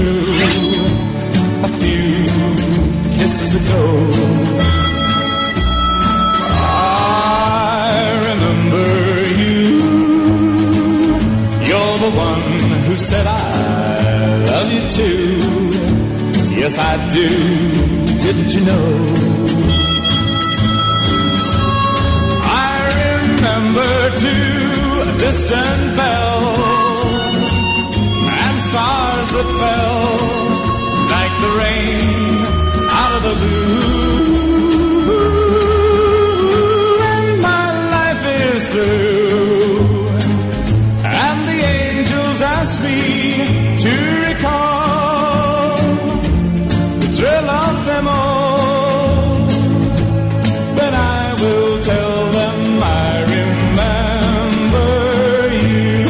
true a few kisses ago. I remember you. You're the one who said I love you too. Yes, I do. Didn't you know? I remember too a distant bell and stars that fell like the rain out of the blue. And my life is through, and the angels ask me to recall the thrill of them all. Then I will tell them I remember you.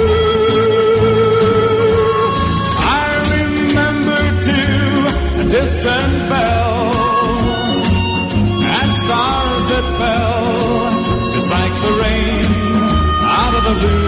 I remember too a distant bell and stars that fell just like the rain out of the blue.